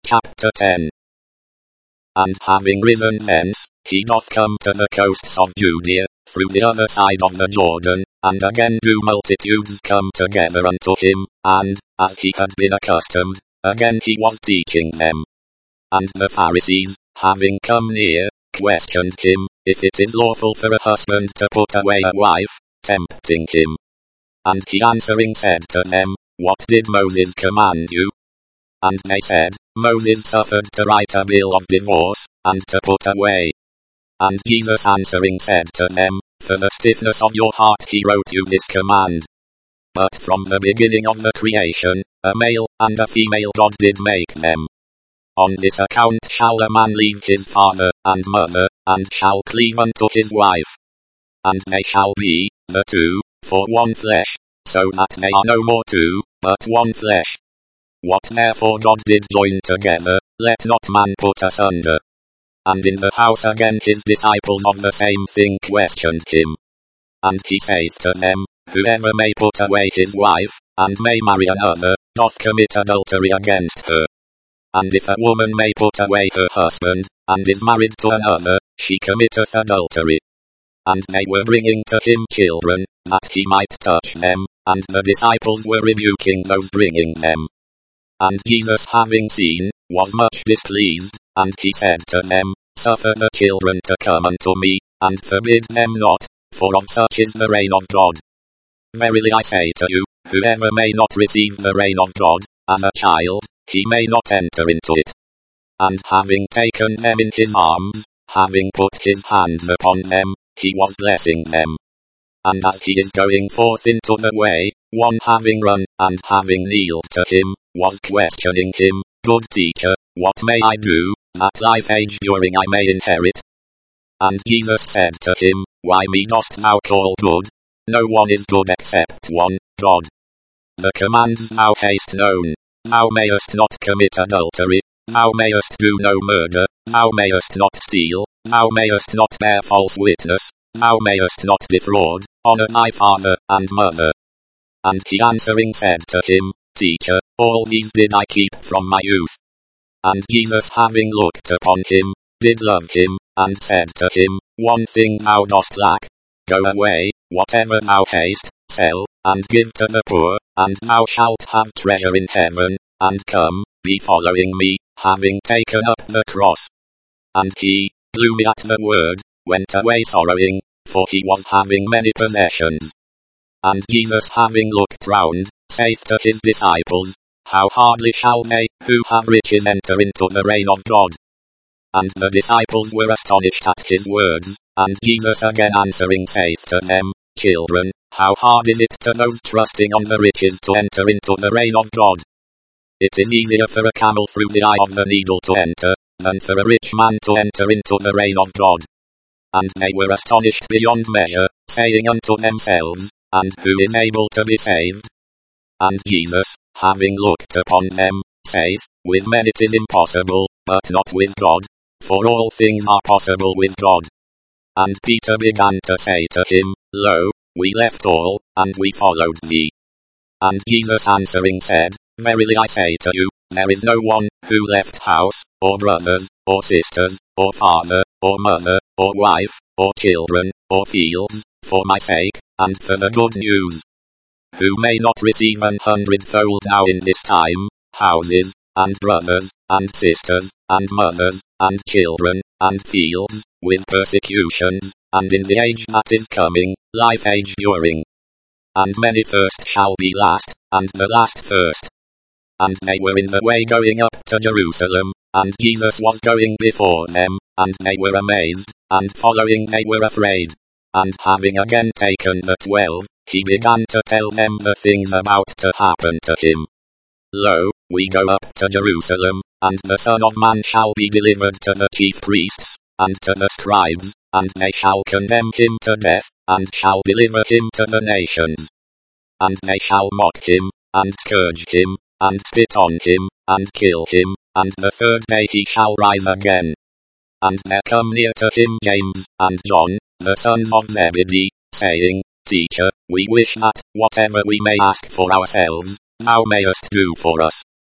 Chapter 10. And having risen thence, he doth come to the coasts of Judea, through the other side of the Jordan, and again do multitudes come together unto him, and, as he had been accustomed, again he was teaching them. And the Pharisees, having come near, questioned him, if it is lawful for a husband to put away a wife, tempting him. And he answering said to them, What did Moses command you? And they said, Moses suffered to write a bill of divorce, and to put away. And Jesus answering said to them, For the stiffness of your heart he wrote you this command. But from the beginning of the creation, a male and a female God did make them. On this account shall a man leave his father and mother, and shall cleave unto his wife. And they shall be, the two, for one flesh, so that they are no more two, but one flesh. What therefore God did join together, let not man put asunder. And in the house again his disciples of the same thing questioned him. And he saith to them, Whoever may put away his wife, and may marry another, doth commit adultery against her. And if a woman may put away her husband, and is married to another, she committeth adultery. And they were bringing to him children, that he might touch them, and the disciples were rebuking those bringing them. And Jesus having seen, was much displeased, and he said to them, Suffer the children to come unto me, and forbid them not, for of such is the reign of God. Verily I say to you, whoever may not receive the reign of God, as a child, he may not enter into it. And having taken them in his arms, having put his hands upon them, he was blessing them. And as he is going forth into the way, one having run, and having kneeled to him, was questioning him, Good teacher, what may I do, that life age during I may inherit? And Jesus said to him, Why me dost thou call good? No one is good except one, God. The commands thou hast known. Thou mayest not commit adultery, thou mayest do no murder, thou mayest not steal, thou mayest not bear false witness, thou mayest not defraud, honor thy father and mother. And he answering said to him, Teacher, all these did I keep from my youth. And Jesus having looked upon him, did love him, and said to him, One thing thou dost lack. Go away, whatever thou hast, sell, and give to the poor, and thou shalt have treasure in heaven, and come, be following me, having taken up the cross. And he, gloomy at the word, went away sorrowing, for he was having many possessions. And Jesus having looked round, saith to his disciples, How hardly shall they, who have riches, enter into the reign of God? And the disciples were astonished at his words, and Jesus again answering saith to them, Children, how hard is it to those trusting on the riches to enter into the reign of God? It is easier for a camel through the eye of the needle to enter, than for a rich man to enter into the reign of God. And they were astonished beyond measure, saying unto themselves, And who is able to be saved? And Jesus, having looked upon them, saith, With men it is impossible, but not with God. For all things are possible with God. And Peter began to say to him, Lo, we left all, and we followed thee. And Jesus answering said, Verily I say to you, there is no one, who left house, or brothers, or sisters, or father, or mother, or wife, or children, or fields, for my sake, and for the good news, who may not receive 100-fold now in this time, houses, and brothers, and sisters, and mothers, and children, and fields, with persecutions, and in the age that is coming, life age during. And many first shall be last, and the last first. And they were in the way going up to Jerusalem, and Jesus was going before them, and they were amazed, and following they were afraid. And having again taken the 12, he began to tell them the things about to happen to him. Lo, we go up to Jerusalem, and the Son of Man shall be delivered to the chief priests, and to the scribes, and they shall condemn him to death, and shall deliver him to the nations. And they shall mock him, and scourge him, and spit on him, and kill him, and the third day he shall rise again. And there come near to him James, and John, the sons of Zebedee, saying, Teacher, we wish that, whatever we may ask for ourselves, thou mayest do for us.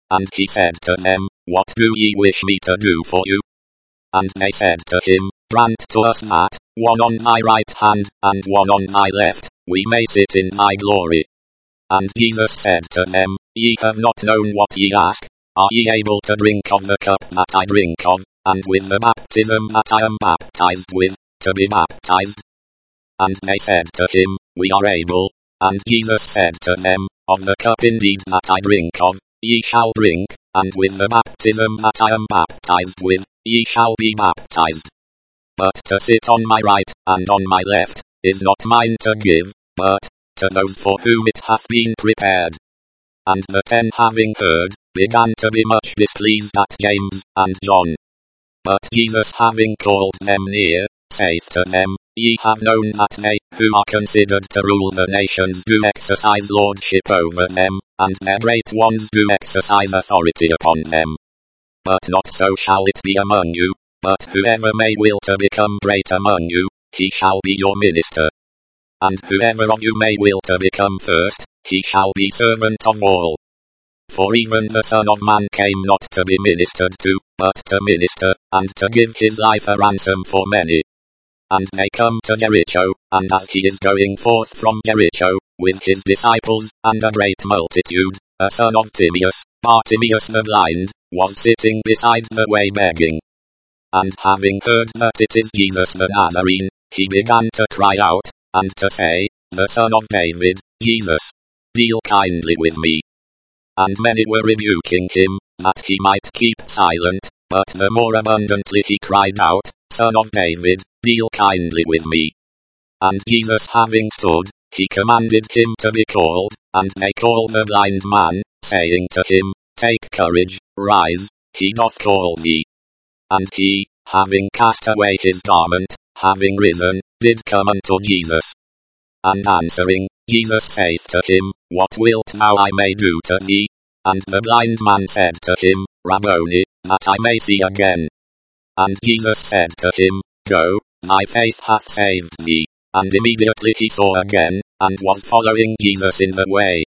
And he said to them, What do ye wish me to do for you? And they said to him, Grant to us that, one on thy right hand, and one on thy left, we may sit in thy glory. And Jesus said to them, Ye have not known what ye ask. Are ye able to drink of the cup that I drink of, and with the baptism that I am baptized with, to be baptized? And they said to him, We are able. And Jesus said to them, Of the cup indeed that I drink of, ye shall drink, and with the baptism that I am baptized with, ye shall be baptized. But to sit on my right, and on my left, is not mine to give, but to those for whom it hath been prepared. And the 10 having heard, began to be much displeased at James and John. But Jesus having called them near, saith to them, Ye have known that they, who are considered to rule the nations, do exercise lordship over them, and their great ones do exercise authority upon them. But not so shall it be among you, but whoever may will to become great among you, he shall be your minister. And whoever of you may will to become first, he shall be servant of all. For even the Son of Man came not to be ministered to, but to minister, and to give his life a ransom for many. And they come to Jericho, and as he is going forth from Jericho, with his disciples, and a great multitude, a son of Timaeus, Bartimaeus the blind, was sitting beside the way begging. And having heard that it is Jesus the Nazarene, he began to cry out, and to say, The Son of David, Jesus, deal kindly with me. And many were rebuking him, that he might keep silent, but the more abundantly he cried out, Son of David, deal kindly with me. And Jesus having stood, he commanded him to be called, and they called the blind man, saying to him, Take courage, rise, he doth call thee. And he, having cast away his garment, having risen, did come unto Jesus. And answering, Jesus saith to him, What wilt thou I may do to thee? And the blind man said to him, Rabboni, that I may see again. And Jesus said to him, Go, thy faith hath saved thee. And immediately he saw again, and was following Jesus in the way.